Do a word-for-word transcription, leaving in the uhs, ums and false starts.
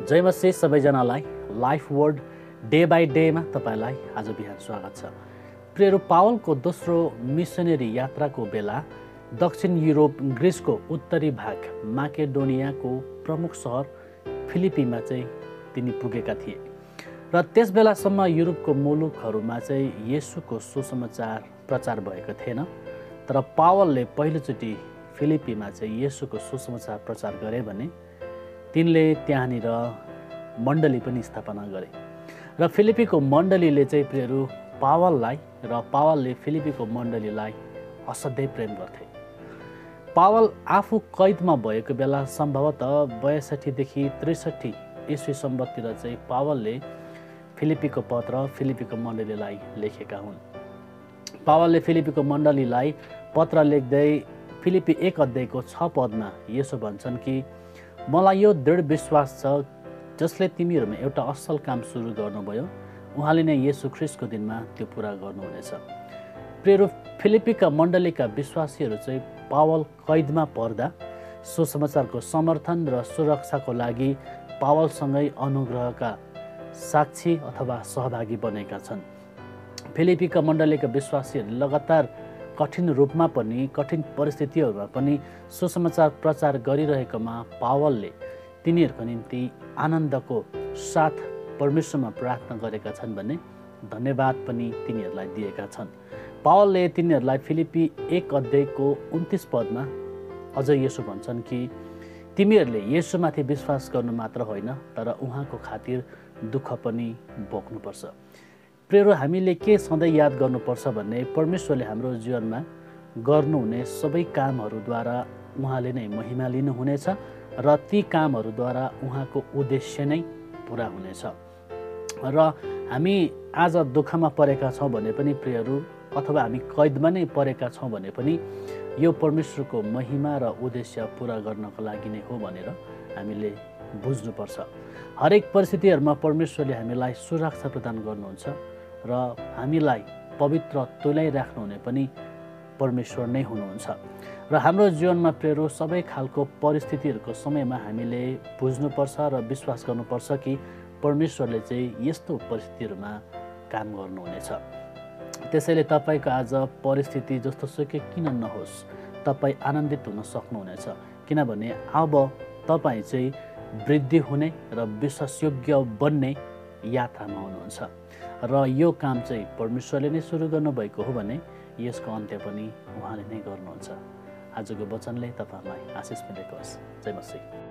जय मसीह सबैजनालाई life word day by डेमा तपाईलाई आज बिहान स्वागत छ। प्रियहरू, पावलको दोस्रो मिसनरी यात्राको बेला दक्षिण युरोप ग्रिसको उत्तरी भाग माकेडोनियाको प्रमुख सहर फिलिपीमा चाहिँ तिनी पुगेका थिए र त्यस बेलासम्म युरोपको मुलुकहरूमा चाहिँ येशूको सुसमाचार प्रचार भएको थिएन। तर पावलले पहिलोचोटि फिलिपीमा चाहिँ येशूको सुसमाचार प्रचार गरे भने तिनले त्यहाँनिर मण्डली पनि स्थापना गरे र फिलिपीको मण्डलीले चाहिँ प्रियहरू पावललाई र पावलले फिलिपीको मण्डलीलाई असाध्यै प्रेम गर्थे। पावल आफू कैदमा भएको बेला सम्भवतः बयासठीदेखि त्रिसठी इस्वी सम्बन्धतिर चाहिँ पावलले फिलिपीको पत्र फिलिपीको मण्डलीलाई लेखेका हुन्। पावलले फिलिपीको मण्डलीलाई पत्र लेख्दै फिलिपी एक अध्यायको छ पदमा यसो भन्छन् कि मलाई यो दृढ विश्वास छ जसले तिमीहरूमा एउटा असल काम सुरु गर्नुभयो उहाँले नै येशू ख्रीष्टको दिनमा त्यो पुरा गर्नुहुनेछ। प्रियहरू, फिलिपीका मण्डलीका विश्वासीहरू चाहिँ पावल कैदमा पर्दा सुसमाचारको समर्थन र सुरक्षाको लागि पावलसँगै अनुग्रहका साक्षी अथवा सहभागी बनेका छन्। फिलिपीका मण्डलीका विश्वासीहरू लगातार कठिन रूपमा पनि कठिन परिस्थितिहरूमा पनि सुसमाचार प्रचार गरिरहेकोमा पावलले तिनीहरूको निम्ति आनन्दको साथ परमेश्वरमा प्रार्थना गरेका छन् भने धन्यवाद पनि तिनीहरूलाई दिएका छन्। पावलले तिनीहरूलाई फिलिपी एक अध्यायको उन्तिस पदमा अझ यसो भन्छन् कि तिमीहरूले येशूमाथि विश्वास गर्नु मात्र होइन तर उहाँको खातिर दुःख पनि बोक्नुपर्छ। प्रियहरू, हामीले के सधैँ याद गर्नुपर्छ भन्ने परमेश्वरले हाम्रो जीवनमा गर्नुहुने सबै कामहरूद्वारा उहाँले नै महिमा लिनुहुनेछ र ती कामहरूद्वारा उहाँको उद्देश्य नै पुरा हुनेछ। र हामी आज दुःखमा परेका छौँ भने पनि प्रियहरू, अथवा हामी कैदमा नै परेका छौँ भने पनि यो परमेश्वरको महिमा र उद्देश्य पुरा गर्नको लागि नै हो भनेर हामीले बुझ्नुपर्छ। हरेक परिस्थितिहरूमा परमेश्वरले हामीलाई सुरक्षा प्रदान गर्नुहुन्छ र हामीलाई पवित्र तुल्याइराख्नुहुने पनि परमेश्वर नै हुनुहुन्छ। र हाम्रो जीवनमा प्रियहरू सबै खालको परिस्थितिहरूको समयमा हामीले बुझ्नुपर्छ र विश्वास गर्नुपर्छ कि परमेश्वरले चाहिँ यस्तो परिस्थितिहरूमा काम गर्नुहुनेछ। त्यसैले तपाईँको आज परिस्थिति जस्तो सुकै किन नहोस्, तपाईँ आनन्दित हुन सक्नुहुनेछ, किनभने अब तपाईँ चाहिँ वृद्धि हुने र विश्वासयोग्य बन्ने यात्रामा हुनुहुन्छ र यो काम चाहिँ परमेश्वरले नै सुरु गर्नुभएको हो भने यसको अन्त्य पनि उहाँले नै गर्नुहुन्छ। आजको वचनले तपाईँलाई आशिष मिलेको होस्। जय मसीह।